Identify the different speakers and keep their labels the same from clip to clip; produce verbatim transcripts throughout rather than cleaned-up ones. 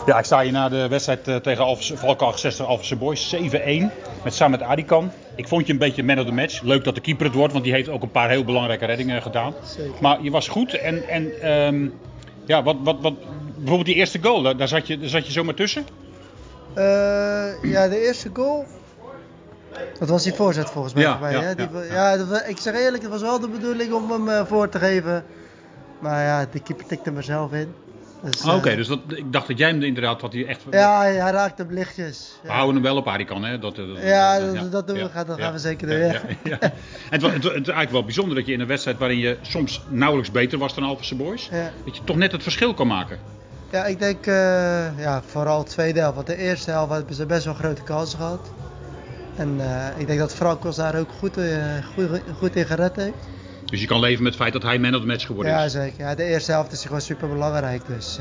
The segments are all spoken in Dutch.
Speaker 1: Ja, ik sta hier na de wedstrijd uh, tegen Alphense, Valkhalk zestig Alphense Boys, zeven-een, met, samen met Adikan. Ik vond je een beetje man of the match. Leuk dat de keeper het wordt, want die heeft ook een paar heel belangrijke reddingen gedaan.
Speaker 2: Zeker.
Speaker 1: Maar je was goed en, en um, ja, wat, wat, wat, bijvoorbeeld die eerste goal, daar, daar, zat je, daar zat je zomaar tussen?
Speaker 2: Uh, ja, de eerste goal, dat was die voorzet volgens mij.
Speaker 1: Ja,
Speaker 2: voor mij,
Speaker 1: ja,
Speaker 2: hè? Die,
Speaker 1: ja,
Speaker 2: ja.
Speaker 1: ja.
Speaker 2: Ja, dat, ik zeg eerlijk, het was wel de bedoeling om hem uh, voor te geven. Maar ja, de keeper tikte er zelf in. Dus,
Speaker 1: Oké, okay,
Speaker 2: uh,
Speaker 1: dus dat, ik dacht dat jij hem inderdaad had hij echt...
Speaker 2: Ja, hij raakte hem lichtjes.
Speaker 1: We
Speaker 2: Ja.
Speaker 1: houden hem wel op Adikan, hè? Dat, dat,
Speaker 2: ja,
Speaker 1: dat,
Speaker 2: dat,
Speaker 1: ja,
Speaker 2: dat doen we,
Speaker 1: ja,
Speaker 2: gaan, dat
Speaker 1: ja,
Speaker 2: gaan we zeker doen.
Speaker 1: Ja,
Speaker 2: Ja.
Speaker 1: ja, ja. En het, het, het is eigenlijk wel bijzonder dat je in een wedstrijd waarin je soms nauwelijks beter was dan Alphense Boys,
Speaker 2: Ja.
Speaker 1: dat je toch net het verschil kan maken.
Speaker 2: Ja, ik denk uh, ja, vooral de tweede helft. Want de eerste helft hebben ze best wel grote kansen gehad. En uh, ik denk dat Frankos daar ook goed, uh, goed, goed in gered heeft.
Speaker 1: Dus je kan leven met het feit dat hij man of the match geworden
Speaker 2: ja,
Speaker 1: is?
Speaker 2: Ja, zeker. Ja, de eerste helft is gewoon super belangrijk. Dus uh,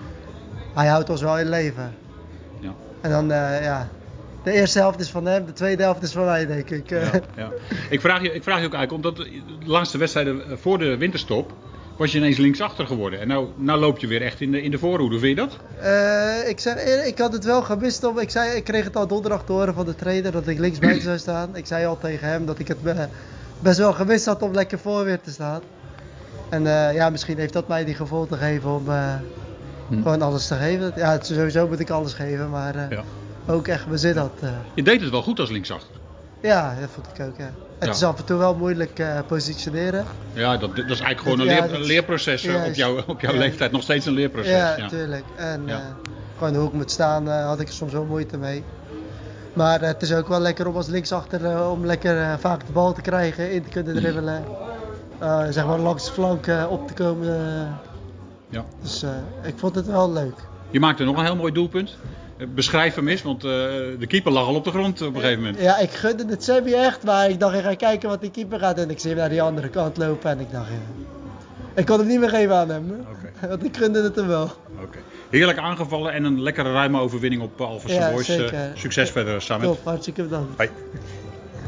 Speaker 2: hij houdt ons wel in leven.
Speaker 1: Ja.
Speaker 2: En dan, uh, ja, de eerste helft is van hem, de tweede helft is van mij, denk ik.
Speaker 1: Ja, ja. Ik, vraag je, ik vraag je ook eigenlijk, omdat de laatste wedstrijden voor de winterstop was je ineens linksachter geworden. En nou, nou loop je weer echt in de, in de voorhoede. Vind je dat?
Speaker 2: Uh, ik, zei, ik had het wel gemist. Om, ik, zei, ik kreeg het al donderdag te horen van de trainer dat ik linksbuiten zou staan. Ik zei al tegen hem dat ik het uh, best wel gemist had om lekker voor weer te staan. En uh, ja, misschien heeft dat mij die gevoel te geven om uh, hm. gewoon alles te geven. Ja, het, sowieso moet ik alles geven, maar uh, ja. ook echt mijn zin had. Uh.
Speaker 1: Je deed het wel goed als linksachter.
Speaker 2: Ja, dat vond ik ook, ja. Het ja. is af en toe wel moeilijk uh, positioneren.
Speaker 1: Ja, dat, dat is eigenlijk gewoon een, ja, leer, een leerproces. Ja, op, jou, op jouw ja, leeftijd nog steeds een leerproces.
Speaker 2: Ja, natuurlijk. Ja. En ja. uh, gewoon hoe ik moet staan uh, had ik er soms wel moeite mee. Maar uh, het is ook wel lekker om als linksachter uh, om lekker uh, vaak de bal te krijgen, in te kunnen dribbelen. Uh, zeg maar langs de flank uh, op te komen. Uh.
Speaker 1: Ja.
Speaker 2: Dus uh, ik vond het wel leuk.
Speaker 1: Je maakte nog een heel mooi doelpunt. Beschrijf hem eens, want uh, de keeper lag al op de grond op een gegeven moment.
Speaker 2: Ja, ik gunde het Sammy echt, maar ik dacht ik ga kijken wat die keeper gaat en ik zie hem naar die andere kant lopen en ik dacht ja. Ik kon hem niet meer geven aan hem, okay. Want ik gunde het hem wel.
Speaker 1: Okay. Heerlijk aangevallen en een lekkere ruime overwinning op Alphense ja, Boys. Uh, succes verder samen.
Speaker 2: Top, hartstikke bedankt.
Speaker 1: Hoi.